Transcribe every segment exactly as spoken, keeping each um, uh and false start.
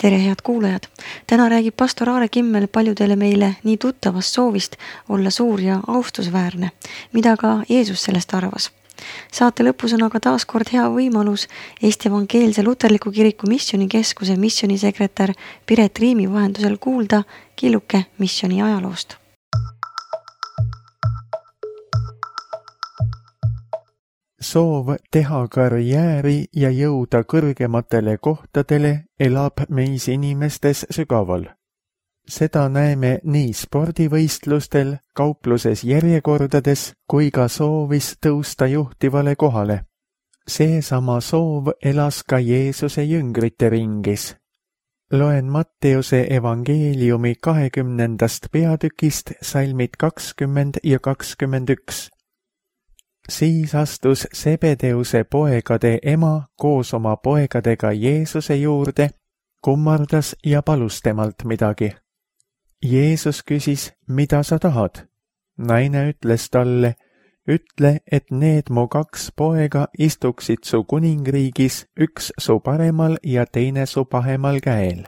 Tere, head kuulajad! Täna räägib pastor Aare Kimmel paljudele meile nii tuttavast soovist olla suur ja austusväärne, mida ka Jeesus sellest arvas. Saate lõpus on aga taas kord hea võimalus Eesti Evangeelse Luterliku Kiriku Missionikeskuse missionisekretär Piret Riimi vahendusel kuulda killuke missioni ajaloost. Soov teha karjääri ja jõuda kõrgematele kohtadele elab meis inimestes sügaval. Seda näeme nii spordivõistlustel, kaupluses järjekordades kui ka soovis tõusta juhtivale kohale. Seesama soov elas ka Jeesuse jüngrite ringis. Loen Matteuse evangeeliumi kahekümnendast peatükist salmid kakskümmend ja kakskümmend üks. Siis astus Sebedeuse poegade ema koos oma poegadega Jeesuse juurde, kummardas ja palus temalt midagi. Jeesus küsis, mida sa tahad? Naine ütles talle, ütle, et need mu kaks poega istuksid su kuningriigis, üks su paremal ja teine su pahemal käel.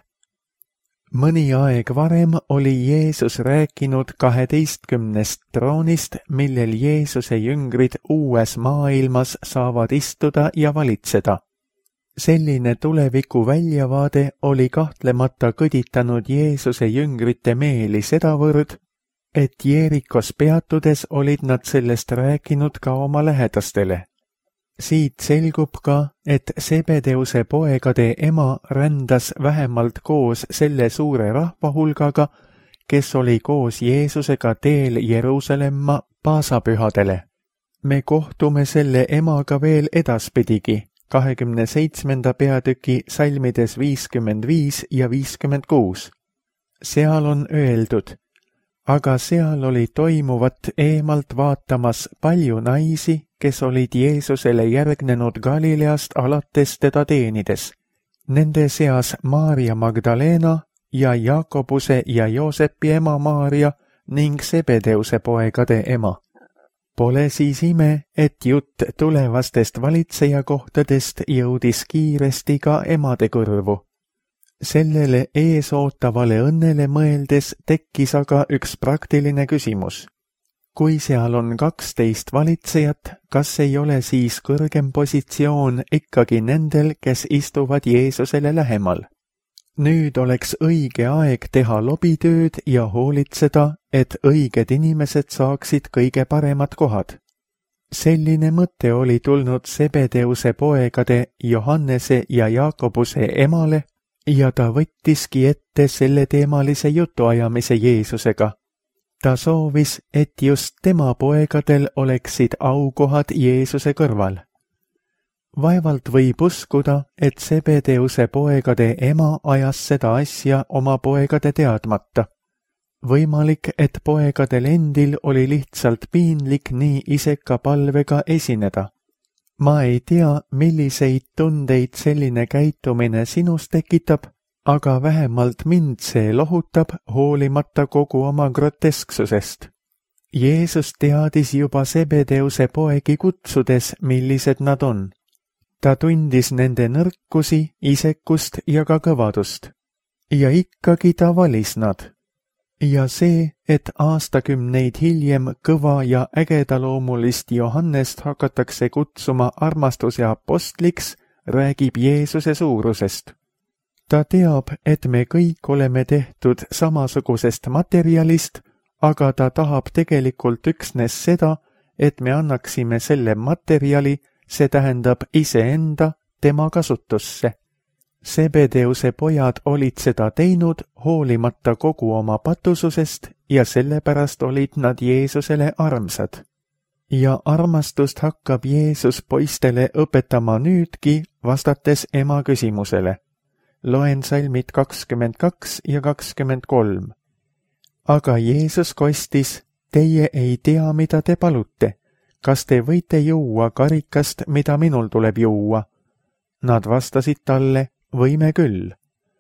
Mõni aeg varem oli Jeesus rääkinud kaheteistkümnest troonist, millel Jeesuse jüngrid uues maailmas saavad istuda ja valitseda. Selline tuleviku väljavaade oli kahtlemata kõditanud Jeesuse jüngrite meeli sedavõrd, et Jeerikos peatudes olid nad sellest rääkinud ka oma lähedastele. Siit selgub ka, et Sebedeuse poegade ema rändas vähemalt koos selle suure rahvahulgaga, kes oli koos Jeesusega teel Jeruusalemma paasapühadele. Me kohtume selle emaga veel edaspidigi, kahekümne seitsmenda peatüki salmides viiskümmend viis ja viiskümmend kuus. Seal on öeldud, aga seal oli toimuvat eemalt vaatamas palju naisi, kes olid Jeesusele järgnenud Galileast alates teda teenides. Nende seas Maarja Magdalena ja Jaakobuse ja Joosepi ema Maarja ning Sebedeuse poegade ema. Pole siis ime, et jutt tulevastest valitsejakohtadest jõudis kiiresti ka emade kõrvu. Sellele eesootavale õnnele mõeldes tekkis aga üks praktiline küsimus. Kui seal on kaksteist valitsejat, kas ei ole siis kõrgem positsioon ikkagi nendel, kes istuvad Jeesusele lähemal? Nüüd oleks õige aeg teha lobitööd ja hoolitseda, et õiged inimesed saaksid kõige paremad kohad. Selline mõte oli tulnud Sebedeuse poegade Johannese ja Jaakobuse emale ja ta võttiski ette selle teemalise jutuajamise Jeesusega. Ta soovis, et just tema poegadel oleksid aukohad Jeesuse kõrval. Vaevalt võib uskuda, et Sebedeuse poegade ema ajas seda asja oma poegade teadmata. Võimalik, et poegadel endil oli lihtsalt piinlik nii iseka palvega esineda. Ma ei tea, milliseid tundeid selline käitumine sinus tekitab, aga vähemalt mind see lohutab hoolimata kogu oma grotesksusest. Jeesus teadis juba Sebedeuse poegi kutsudes, millised nad on. Ta tundis nende nõrkusi, isekust ja ka kõvadust. Ja ikkagi ta valis nad. Ja see, et aastakümneid hiljem kõva ja ägedaloomulist Johannest hakatakse kutsuma armastuse apostliks, räägib Jeesuse suurusest. Ta teab, et me kõik oleme tehtud samasugusest materjalist, aga ta tahab tegelikult üksnes seda, et me annaksime selle materjali, see tähendab iseenda, tema kasutusse. Sebedeuse pojad olid seda teinud hoolimata kogu oma patususest ja sellepärast olid nad Jeesusele armsad. Ja armastust hakkab Jeesus poistele õpetama nüüdki, vastates ema küsimusele. Loen salmid kakskümmend kaks ja kakskümmend kolm. Aga Jeesus kostis, teie ei tea, mida te palute. Kas te võite juua karikast, mida minul tuleb juua? Nad vastasid talle, võime küll.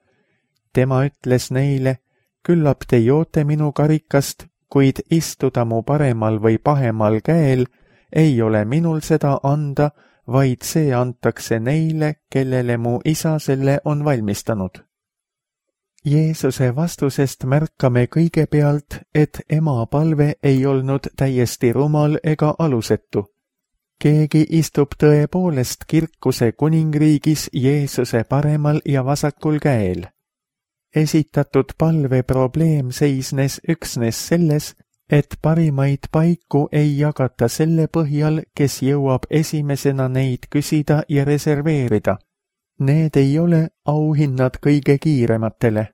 Tema ütles neile, küllap te joote minu karikast, kuid istuda mu paremal või pahemal käel ei ole minul seda anda, vaid see antakse neile, kellele mu isa selle on valmistanud. Jeesuse vastusest märkame kõigepealt, et ema palve ei olnud täiesti rumal ega alusetu. Keegi istub tõepoolest kirkuse kuningriigis Jeesuse paremal ja vasakul käel. Esitatud palve probleem seisnes üksnes selles, et parimaid paiku ei jagata selle põhjal, kes jõuab esimesena neid küsida ja reserveerida. Need ei ole auhinnad kõige kiirematele.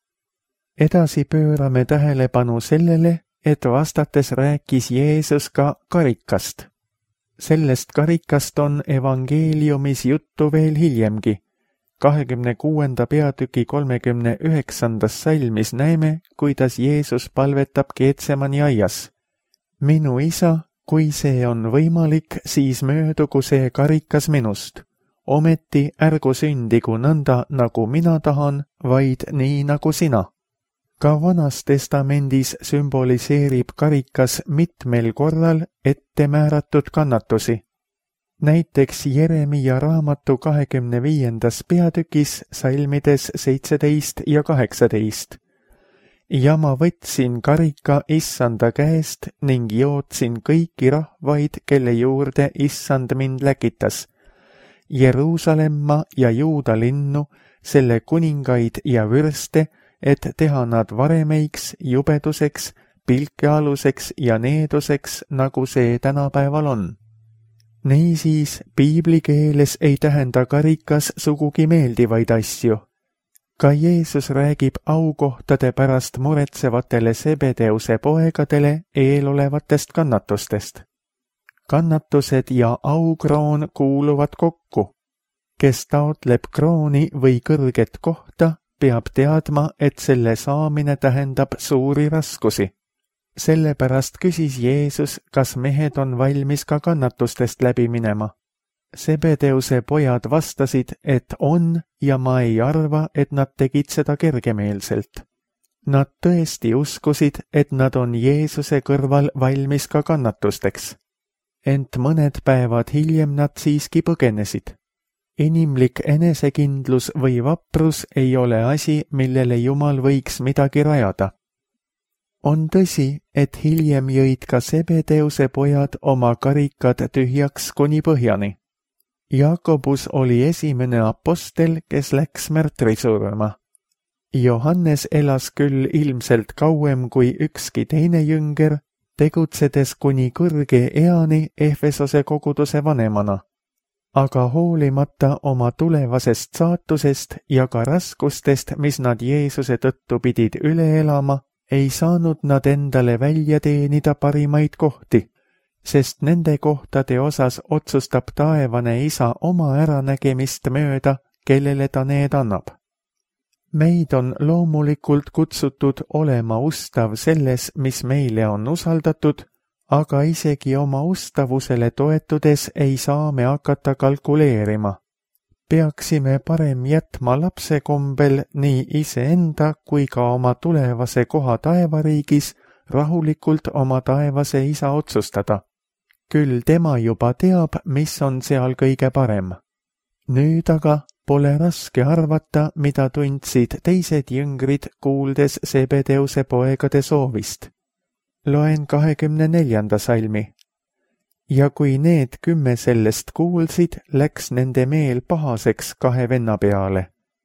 Edasi pöörame tähelepanu sellele, et vastates rääkis Jeesus ka karikast. Sellest karikast on evangeeliumis juttu veel hiljemgi. kahekümne kuuenda peatüki kolmekümne üheksandas salmis näeme, kuidas Jeesus palvetab Getsemani aias. Minu isa, kui see on võimalik, siis möödugu see karikas minust. Ometi ärgu sündigu nõnda, nagu mina tahan, vaid nii, nagu sina. Ka Vanas testamendis sümboliseerib karikas mitmel korral ette määratud kannatusi. Näiteks Jeremia raamatu kahekümne viiendas peatükis salmides seitseteist ja kaheksateist. Ja ma võtsin karika issanda käest ning jootsin kõiki rahvaid, kelle juurde issand mind läkitas. Jeruusalemma ja Juuda linnu, selle kuningaid ja vürste, et teha nad varemeiks, jubeduseks, pilkealuseks ja needuseks, nagu see tänapäeval on. Niisiis, piibli keeles ei tähenda karikas sugugi meeldivaid asju. Ka Jeesus räägib aukohtade pärast muretsevatele Sebedeuse poegadele eelolevatest kannatustest. Kannatused ja aukroon kuuluvad kokku. Kes taotleb krooni või kõrget kohta, peab teadma, et selle saamine tähendab suuri raskusi. Sellepärast küsis Jeesus, kas mehed on valmis ka kannatustest läbi minema. Sebedeuse pojad vastasid, et on, ja ma ei arva, et nad tegid seda kergemeelselt. Nad tõesti uskusid, et nad on Jeesuse kõrval valmis ka kannatusteks. Ent mõned päevad hiljem nad siiski põgenesid. Inimlik enesekindlus või vaprus ei ole asi, millele Jumal võiks midagi rajada. On tõsi, et hiljem jõid ka Sebedeuse pojad oma karikad tühjaks kuni põhjani. Jakobus oli esimene apostel, kes läks märtri surma. Johannes elas küll ilmselt kauem kui ükski teine jünger, tegutsedes kuni kõrge eani Efesose koguduse vanemana. Aga hoolimata oma tulevasest saatusest ja ka raskustest, mis nad Jeesuse tõttu pidid üle elama, ei saanud nad endale välja teenida parimaid kohti, sest nende kohtade osas otsustab taevane isa oma äranägemist mööda, kellele ta need annab. Meid on loomulikult kutsutud olema ustav selles, mis meile on usaldatud, aga isegi oma ustavusele toetudes ei saa me hakata kalkuleerima. Peaksime parem jätma lapse kombel nii iseenda kui ka oma tulevase koha taevariigis rahulikult oma taevase isa otsustada. Küll tema juba teab, mis on seal kõige parem. Nüüd aga pole raske arvata, mida tundsid teised jüngrid, kuuldes Sebedeuse poegade soovist. Loen kahekümne neljanda salmi. Ja kui need kümme sellest kuulsid, läks nende meel pahaseks kahe venna peale.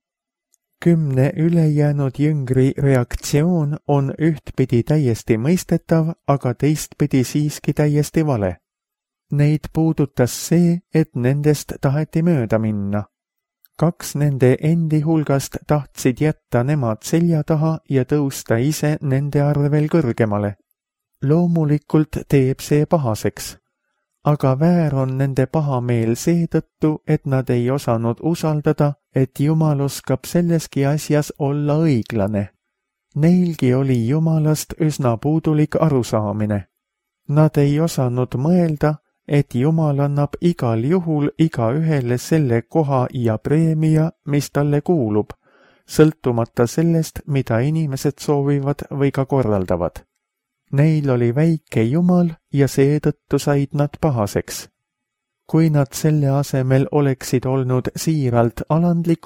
Kümne ülejäänud jüngri reaktsioon on ühtpidi täiesti mõistetav, aga teistpidi siiski täiesti vale. Neid puudutas see, et nendest taheti mööda minna. Kaks nende endi hulgast tahtsid jätta nemad selja taha ja tõusta ise nende arvel kõrgemale. Loomulikult teeb see pahaseks. Aga väär on nende pahameel seetõttu, et nad ei osanud usaldada, et Jumal oskab selleski asjas olla õiglane. Neilgi oli Jumalast üsna puudulik arusaamine. Nad ei osanud mõelda, et Jumal annab igal juhul igaühele selle koha ja preemia, mis talle kuulub, sõltumata sellest, mida inimesed soovivad või ka korraldavad. Neil oli väike Jumal ja seetõttu said nad pahaseks. Kui nad selle asemel oleksid olnud siiralt alandlikud,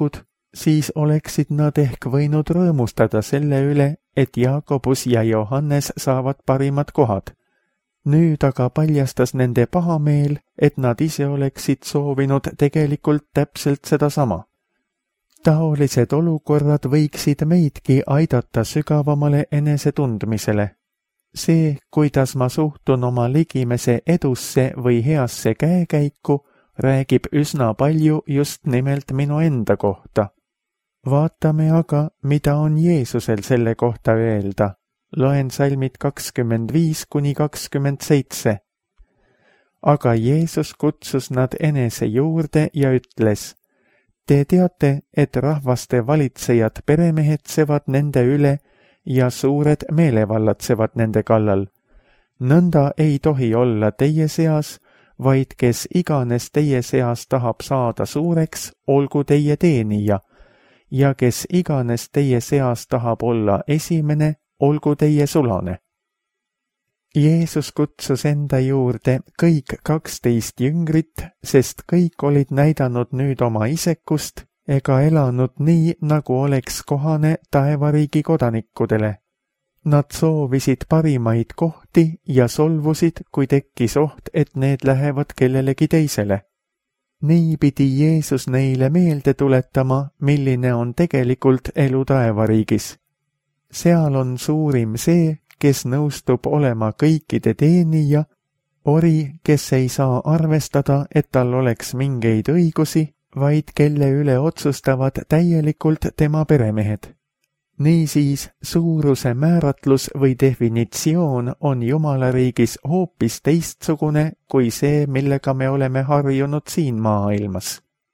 siis oleksid nad ehk võinud rõõmustada selle üle, et Jaakobus ja Johannes saavad parimad kohad. Nüüd aga paljastas nende pahameel, et nad ise oleksid soovinud tegelikult täpselt sedasama. Taolised olukorrad võiksid meidki aidata sügavamale enesetundmisele. See, kuidas ma suhtun oma ligimese edusse või heasse käekäiku, räägib üsna palju just nimelt minu enda kohta. Vaatame aga, mida on Jeesusel selle kohta öelda. Loen salmid kakskümmend viis kuni kakskümmend seitse. Aga Jeesus kutsus nad enese juurde ja ütles: Te teate, et rahvaste valitsejad peremehetsevad nende üle ja suured meelevallatsevad nende kallal. Nõnda ei tohi olla teie seas, vaid kes iganes teie seas tahab saada suureks, olgu teie teenija, ja kes iganes teie seas tahab olla esimene, olgu teie sulane. Jeesus kutsus enda juurde kõik kaksteist jüngrit, sest kõik olid näidanud nüüd oma isekust ega elanud nii, nagu oleks kohane taevariigi kodanikudele. Nad soovisid parimaid kohti ja solvusid, kui tekkis oht, et need lähevad kellelegi teisele. Nii pidi Jeesus neile meelde tuletama, milline on tegelikult elu taevariigis. Seal on suurim see, kes nõustub olema kõikide teenija, ori, kes ei saa arvestada, et tal oleks mingeid õigusi, vaid kelle üle otsustavad täielikult tema peremehed. Niisiis, suuruse määratlus või definitsioon on Jumala riigis hoopis teistsugune kui see, millega me oleme harjunud siin maailmas.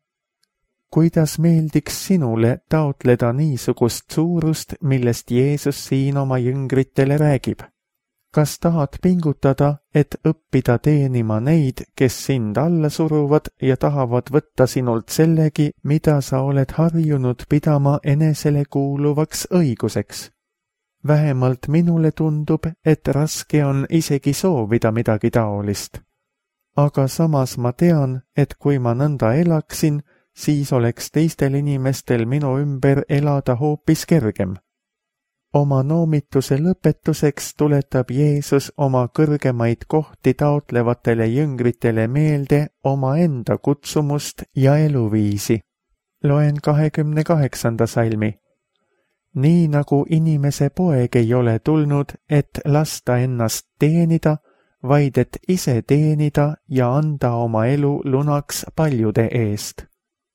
Kuidas meeldiks sinule taotleda niisugust suurust, millest Jeesus siin oma jüngritele räägib? Kas tahad pingutada, et õppida teenima neid, kes sind alla suruvad ja tahavad võtta sinult sellegi, mida sa oled harjunud pidama enesele kuuluvaks õiguseks? Vähemalt minule tundub, et raske on isegi soovida midagi taolist. Aga samas ma tean, et kui ma nõnda elaksin, siis oleks teistel inimestel minu ümber elada hoopis kergem. Oma noomituse lõpetuseks tuletab Jeesus oma kõrgemaid kohti taotlevatele jüngritele meelde oma enda kutsumust ja eluviisi. Loen kahekümne kaheksanda salmi. Nii nagu inimese poeg ei ole tulnud, et lasta ennast teenida, vaid et ise teenida ja anda oma elu lunaks paljude eest.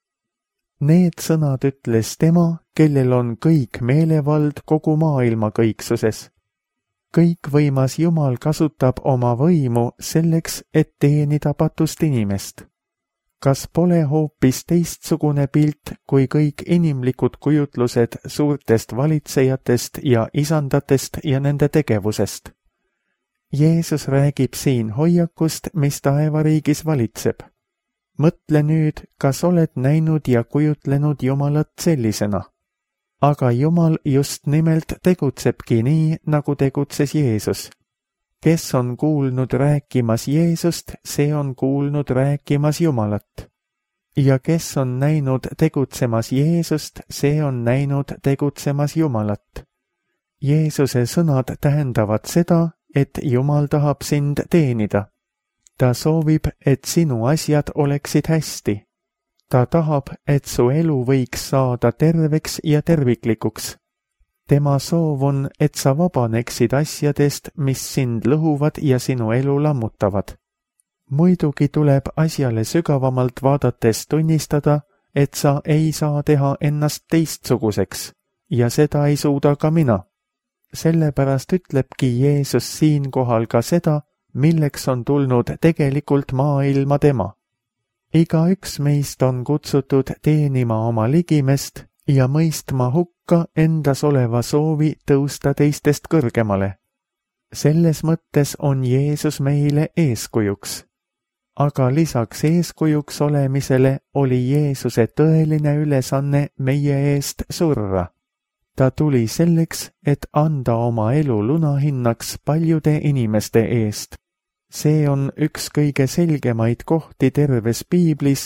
Need sõnad ütles tema, kellel on kõik meelevald kogu maailma kõiksuses. Kõikvõimas Jumal kasutab oma võimu selleks, et teenida patust inimest. Kas pole hoopis teistsugune pilt, kui kõik inimlikud kujutlused suurtest valitsejatest ja isandatest ja nende tegevusest? Jeesus räägib siin hoiakust, mis taevariigis valitseb. Mõtle nüüd, kas oled näinud ja kujutlenud Jumalat sellisena. Aga Jumal just nimelt tegutsebki nii, nagu tegutses Jeesus. Kes on kuulnud rääkimas Jeesust, see on kuulnud rääkimas Jumalat. Ja kes on näinud tegutsemas Jeesust, see on näinud tegutsemas Jumalat. Jeesuse sõnad tähendavad seda, et Jumal tahab sind teenida. Ta soovib, et sinu asjad oleksid hästi. Ta tahab, et su elu võiks saada terveks ja terviklikuks. Tema soov on, et sa vabaneksid asjadest, mis sind lõhuvad ja sinu elu lammutavad. Muidugi tuleb asjale sügavamalt vaadates tunnistada, et sa ei saa teha ennast teistsuguseks, ja seda ei suuda ka mina. Sellepärast ütlebki Jeesus siinkohal ka seda, milleks on tulnud tegelikult maailma tema. Igaüks meist on kutsutud teenima oma ligimest ja mõistma hukka endas oleva soovi tõusta teistest kõrgemale. Selles mõttes on Jeesus meile eeskujuks. Aga lisaks eeskujuks olemisele oli Jeesuse tõeline ülesanne meie eest surra. Ta tuli selleks, et anda oma elu lunahinnaks paljude inimeste eest. See on üks kõige selgemaid kohti terves piiblis,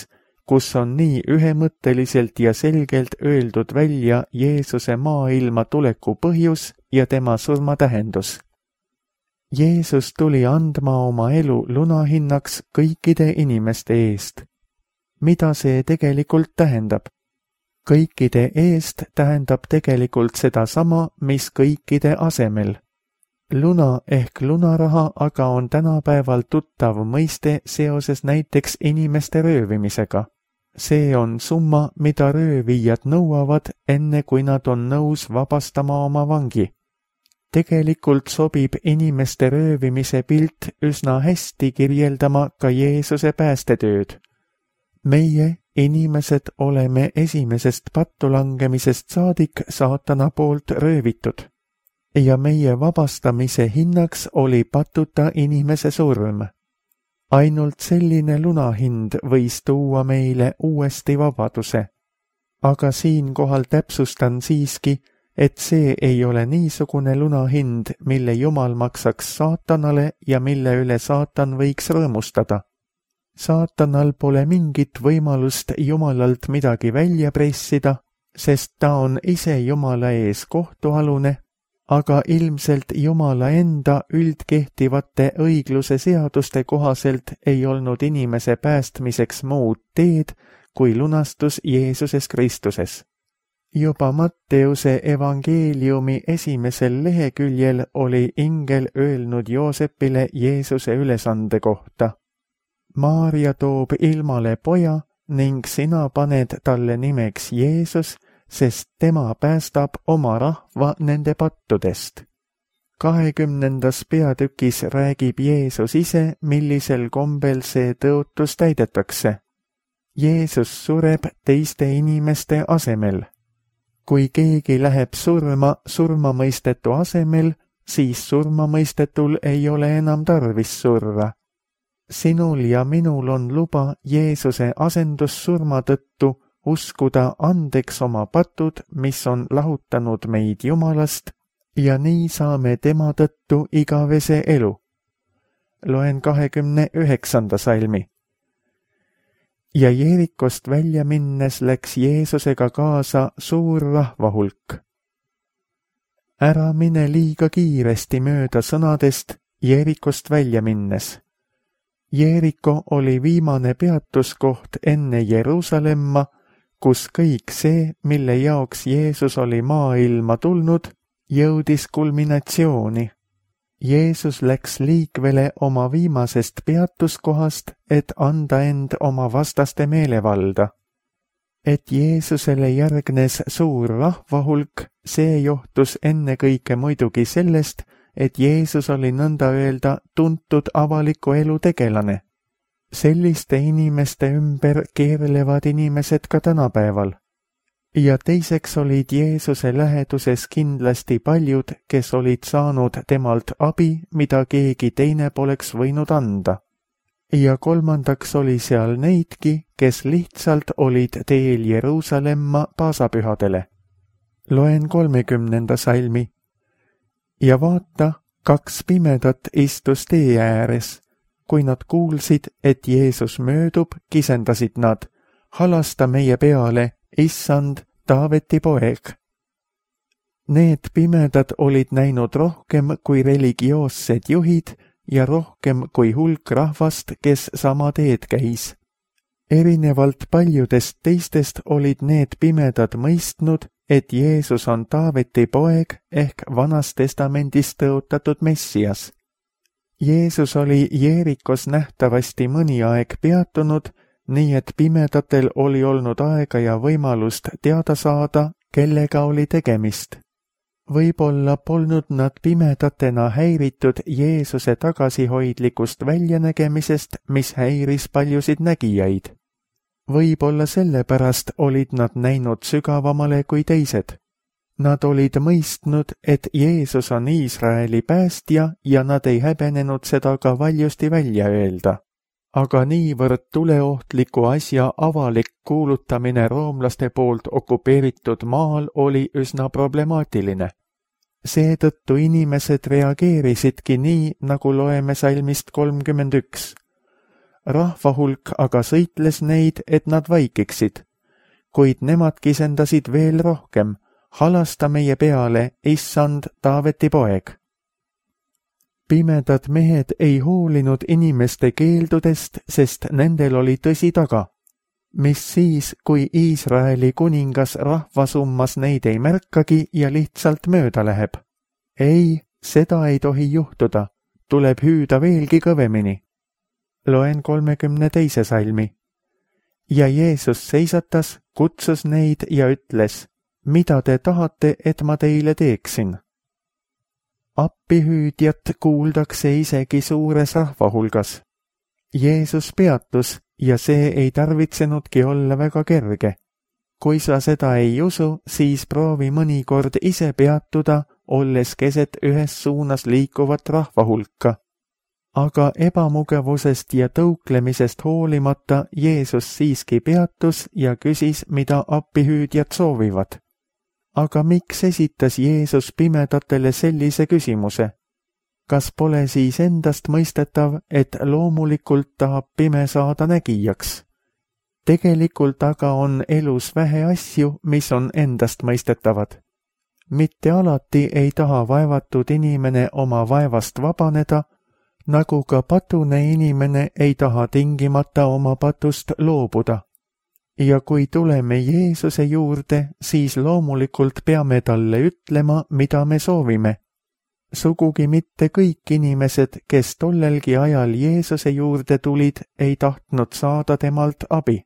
kus on nii ühemõtteliselt ja selgelt öeldud välja Jeesuse maailma tuleku põhjus ja tema surma tähendus. Jeesus tuli andma oma elu lunahinnaks kõikide inimeste eest. Mida see tegelikult tähendab? Kõikide eest tähendab tegelikult sedasama, mis kõikide asemel. Luna ehk lunaraha aga on tänapäeval tuttav mõiste seoses näiteks inimeste röövimisega. See on summa, mida röövijad nõuavad, enne kui nad on nõus vabastama oma vangi. Tegelikult sobib inimeste röövimise pilt üsna hästi kirjeldama ka Jeesuse päästetööd. Meie, inimesed, oleme esimesest pattu langemisest saadik saatana poolt röövitud. Ja meie vabastamise hinnaks oli patuta inimese surm. Ainult selline lunahind võis tuua meile uuesti vabaduse. Aga siinkohal täpsustan siiski, et see ei ole niisugune lunahind, mille Jumal maksaks saatanale ja mille üle saatan võiks rõõmustada. Saatanal pole mingit võimalust Jumalalt midagi välja pressida, sest ta on ise Jumala ees kohtualune, aga ilmselt Jumala enda üldkehtivate õigluse seaduste kohaselt ei olnud inimese päästmiseks muud teed kui lunastus Jeesuses Kristuses. Juba Matteuse evangeeliumi esimesel leheküljel oli ingel öelnud Joosepile Jeesuse ülesande kohta. Maarja toob ilmale poja ning sina paned talle nimeks Jeesus, sest tema päästab oma rahva nende pattudest. kahekümnendas peatükis räägib Jeesus ise, millisel kombel see tõotus täidetakse. Jeesus sureb teiste inimeste asemel. Kui keegi läheb surma surmamõistetu asemel, siis surmamõistetul ei ole enam tarvis surra. Sinul ja minul on luba Jeesuse asendussurma tõttu uskuda andeks oma patud, mis on lahutanud meid Jumalast, ja nii saame tema tõttu igavese elu. Loen kahekümne üheksanda salmi. Ja Jeerikost välja minnes läks Jeesusega kaasa suur rahvahulk. Ära mine liiga kiiresti mööda sõnadest Jeerikost välja minnes. Jeeriko oli viimane peatuskoht enne Jeruusalemma, kus kõik see, mille jaoks Jeesus oli maailma tulnud, jõudis kulminatsiooni. Jeesus läks liikvele oma viimasest peatuskohast, et anda end oma vastaste meelevalda. Et Jeesusele järgnes suur rahvahulk, see johtus ennekõike muidugi sellest, et Jeesus oli nõnda öelda tuntud avaliku elu tegelane. Selliste inimeste ümber keerlevad inimesed ka tänapäeval. Ja teiseks olid Jeesuse läheduses kindlasti paljud, kes olid saanud temalt abi, mida keegi teine poleks võinud anda. Ja kolmandaks oli seal neidki, kes lihtsalt olid teel Jeruusalemma paasapühadele. Loen kolmekümnenda salmi. Ja vaata, kaks pimedat istus tee ääres. Kui nad kuulsid, et Jeesus möödub, kisendasid nad, halasta meie peale, issand, Taaveti poeg. Need pimedad olid näinud rohkem kui religioossed juhid ja rohkem kui hulk rahvast, kes sama teed käis. Erinevalt paljudest teistest olid need pimedad mõistnud, et Jeesus on Taaveti poeg ehk Vanas Testamendis tõotatud Messias. Jeesus oli Jeerikos nähtavasti mõni aeg peatunud, nii et pimedatel oli olnud aega ja võimalust teada saada, kellega oli tegemist. Võib-olla polnud nad pimedatena häiritud Jeesuse tagasihoidlikust väljanägemisest, mis häiris paljusid nägijaid. Võib-olla sellepärast olid nad näinud sügavamale kui teised. Nad olid mõistnud, et Jeesus on Iisraeli päästja ja nad ei häbenenud seda ka valjusti välja öelda. Aga niivõrd tuleohtliku asja avalik kuulutamine roomlaste poolt okupeeritud maal oli üsna problemaatiline. Seetõttu inimesed reageerisidki nii, nagu loeme salmist kolmkümmend üks. rahva hulk aga sõitles neid, et nad vaikiksid. Kuid nemad kisendasid veel rohkem, halasta meie peale, issand Taaveti poeg. Pimedad mehed ei hoolinud inimeste keeldudest, sest nendel oli tõsi taga. Mis siis, kui Iisraeli kuningas rahvasummas neid ei märkagi ja lihtsalt mööda läheb? Ei, seda ei tohi juhtuda, tuleb hüüda veelgi kõvemini. Loen kolmekümne teise salmi. Ja Jeesus seisatas, kutsus neid ja ütles, mida te tahate, et ma teile teeksin? Appihüüdjat kuuldakse isegi suures rahvahulgas. Jeesus peatus ja see ei tarvitsenudki olla väga kerge. Kui sa seda ei usu, siis proovi mõnikord ise peatuda, olles keset ühes suunas liikuvat rahvahulka. Aga ebamugavusest ja tõuklemisest hoolimata Jeesus siiski peatus ja küsis, mida appihüüdjad soovivad. Aga miks esitas Jeesus pimedatele sellise küsimuse? Kas pole siis endast mõistetav, et loomulikult tahab pime saada nägijaks? Tegelikult aga on elus vähe asju, mis on endast mõistetavad. Mitte alati ei taha vaevatud inimene oma vaevast vabaneda, nagu ka patune inimene ei taha tingimata oma patust loobuda. Ja kui tuleme Jeesuse juurde, siis loomulikult peame talle ütlema, mida me soovime. Sugugi mitte kõik inimesed, kes tollelgi ajal Jeesuse juurde tulid, ei tahtnud saada temalt abi.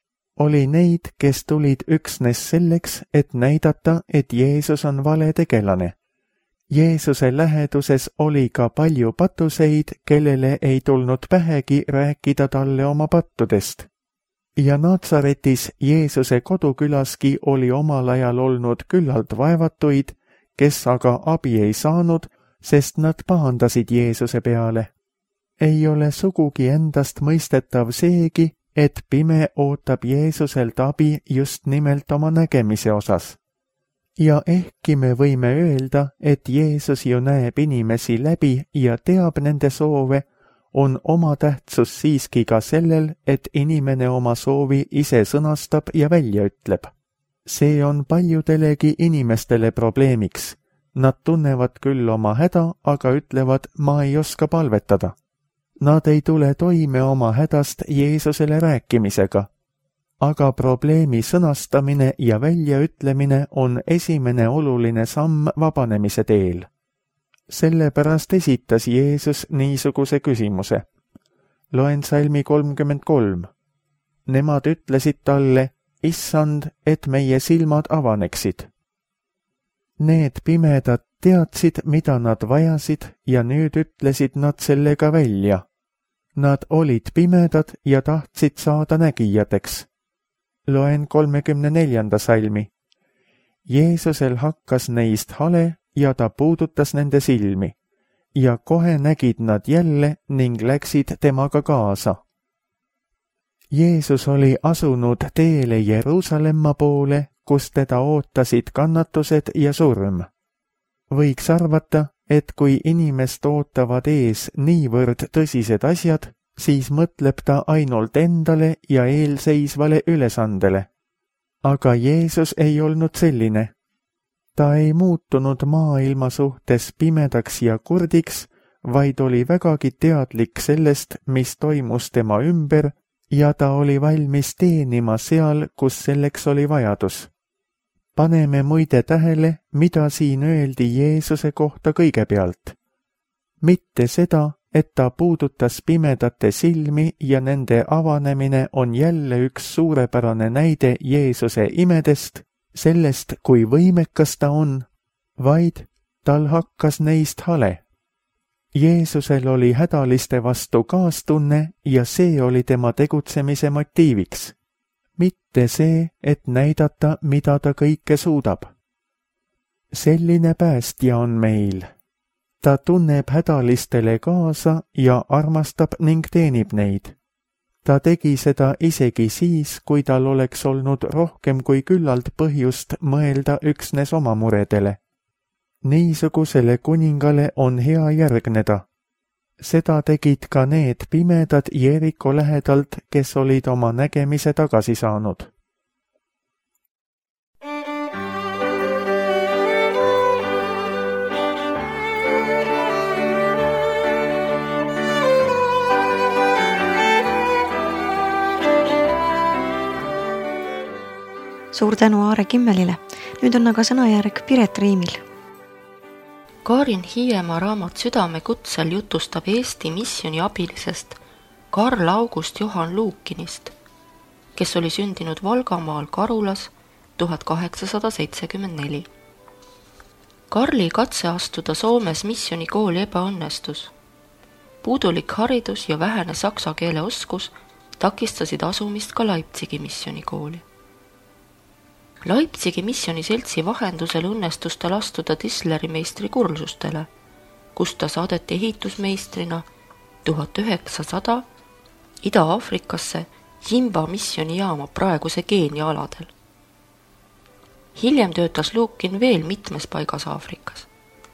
Oli neid, kes tulid üksnes selleks, et näidata, et Jeesus on vale tegelane. Jeesuse läheduses oli ka palju patuseid, kellele ei tulnud pähegi rääkida talle oma pattudest. Ja Natsaretis Jeesuse kodukülaski oli omal ajal olnud küllalt vaevatuid, kes aga abi ei saanud, sest nad pahandasid Jeesuse peale. Ei ole sugugi endast mõistetav seegi, et pime ootab Jeesuselt abi just nimelt oma nägemise osas. Ja ehkki me võime öelda, et Jeesus ju näeb inimesi läbi ja teab nende soove, on oma tähtsus siiski ka sellel, et inimene oma soovi ise sõnastab ja välja ütleb. See on paljudelegi inimestele probleemiks. Nad tunnevad küll oma häda, aga ütlevad, ma ei oska palvetada. Nad ei tule toime oma hädast Jeesusele rääkimisega. Aga probleemi sõnastamine ja väljaütlemine on esimene oluline samm vabanemise teel. Sellepärast esitas Jeesus niisuguse küsimuse. Loen salmi kolmkümmend kolm. Nemad ütlesid talle, issand, et meie silmad avaneksid. Need pimedad teadsid, mida nad vajasid ja nüüd ütlesid nad sellega välja. Nad olid pimedad ja tahtsid saada nägijateks. Loen kolmekümne neljanda salmi. Jeesusel hakkas neist hale ja ta puudutas nende silmi. Ja kohe nägid nad jälle ning läksid temaga kaasa. Jeesus oli asunud teele Jeruusalemma poole, kus teda ootasid kannatused ja surm. Võiks arvata, et kui inimest ootavad ees niivõrd tõsised asjad, siis mõtleb ta ainult endale ja eelseisvale ülesandele. Aga Jeesus ei olnud selline. Ta ei muutunud maailma suhtes pimedaks ja kurdiks, vaid oli vägagi teadlik sellest, mis toimus tema ümber, ja ta oli valmis teenima seal, kus selleks oli vajadus. Paneme muide tähele, mida siin öeldi Jeesuse kohta kõigepealt. Mitte seda, et ta puudutas pimedate silmi ja nende avanemine on jälle üks suurepärane näide Jeesuse imedest, sellest, kui võimekas ta on, vaid tal hakkas neist hale. Jeesusel oli hädaliste vastu kaastunne ja see oli tema tegutsemise motiiviks. Mitte see, et näidata, mida ta kõike suudab. Selline päästja on meil. Ta tunneb hädalistele kaasa ja armastab ning teenib neid. Ta tegi seda isegi siis, kui tal oleks olnud rohkem kui küllalt põhjust mõelda üksnes oma muredele. Niisugusele kuningale on hea järgneda. seda tegid ka need pimedad Jeriko lähedalt, kes olid oma nägemise tagasi saanud. Suur tänu Aare Kimmelile. Nüüd on aga sõnajärg Piret Riimil. Kaarin Hiiemaa raamat Südame kutsel jutustab Eesti misjoni abilisest Karl August Johan Luukinist, kes oli sündinud Valgamaal Karulas tuhat kaheksasada seitsekümmend neli. Karli katse astuda Soomes missionikooli ebaõnnestus. Puudulik haridus ja vähene saksa keele oskus takistasid asumist ka Leipzigi missionikooli. Leipzigi missioniseltsi vahendusel õnnestus tal astuda Tisleri meistri kursustele, kus ta saadeti ehitusmeistrina tuhat üheksasada Ida-Aafrikasse Jimba missionijaama praeguse Keenia aladel. Hiljem töötas Luukin veel mitmes paigas Aafrikas.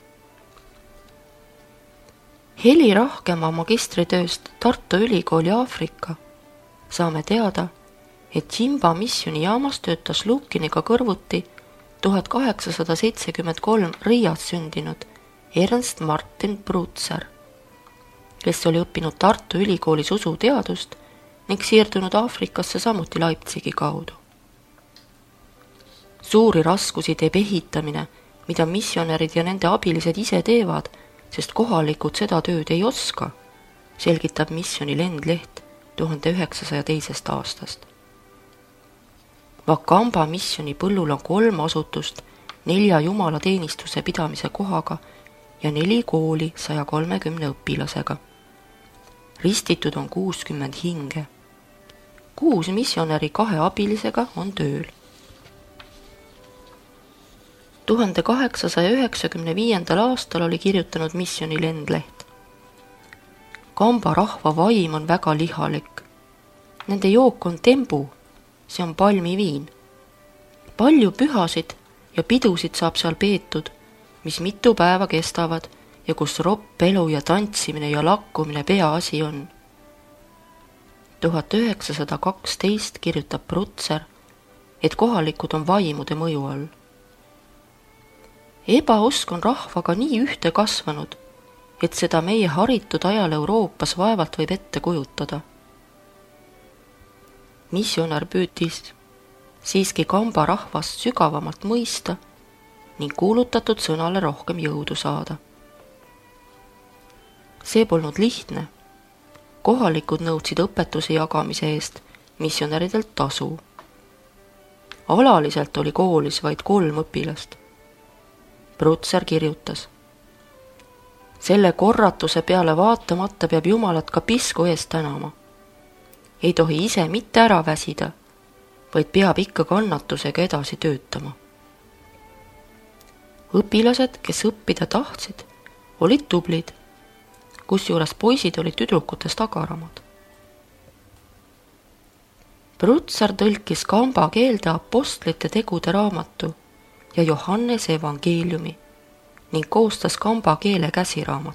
Heli Rahkemaa magistritööst Tartu Ülikooli Aafrika saame teada, et Jimba missionijaamas töötas Luukiniga kõrvuti tuhat kaheksasada seitsekümmend kolm Riias sündinud Ernst Martin Brutzer, kes oli õppinud Tartu Ülikoolis usuteadust ning siirdunud Aafrikasse samuti Leipzigi kaudu. Suuri raskusi teeb ehitamine, mida missionärid ja nende abilised ise teevad, sest kohalikud seda tööd ei oska, selgitab missioni lendleht tuhande üheksasaja teisest aastast. Vakamba missioni põllul on kolm asutust nelja jumalateenistuse pidamise kohaga ja neli kooli saja kolmekümne õpilasega. Ristitud on kuuskümmend hinge. Kuus missionäri kahe abilisega on tööl. tuhande kaheksasaja üheksakümne viiendal aastal oli kirjutanud missioni lendleht. Kamba rahva vaim on väga lihalik. Nende jook on tembu, see on palmiviin. Palju pühasid ja pidusid saab seal peetud, mis mitu päeva kestavad ja kus ropp, elu ja tantsimine ja lakkumine peaasi on. tuhat üheksasada kaksteist kirjutab Brutzer, et kohalikud on vaimude mõju all. Ebaosk on rahvaga nii ühte kasvanud, et seda meie haritud ajal Euroopas vaevalt võib ette kujutada. Missionär püütis siiski Kamba rahvast sügavamalt mõista ning kuulutatud sõnale rohkem jõudu saada. See polnud lihtne. Kohalikud nõudsid õpetuse jagamise eest missionäridelt tasu. Alaliselt oli koolis vaid kolm õpilast. Brutzer kirjutas: selle korratuse peale vaatamata peab Jumalat ka pisku eest tänama. Ei tohi ise mitte ära väsida, vaid peab ikka kannatusega edasi töötama. Õpilased, kes õppida tahtsid, olid tublid, kusjuures poisid olid tüdrukutest agaramad. Brutzer tõlkis Kamba keelde apostlite tegude raamatu ja Johannese evangeeliumi ning koostas Kamba keele käsiraamatu.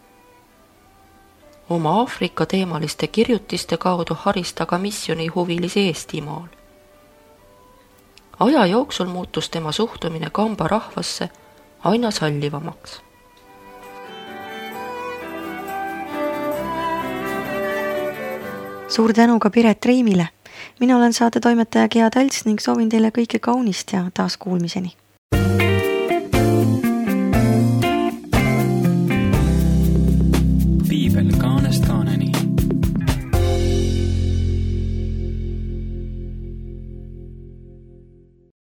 Oma Aafrika teemaliste kirjutiste kaudu haris ta ka missioni huvilisi Eestimaal. Aja jooksul muutus tema suhtumine Kamba rahvasse aina sallivamaks. Suur tänu ka Piret Riimile. Mina olen saate toimetaja Gea Talts ning soovin teile kõike kaunist ja taas kuulmiseni.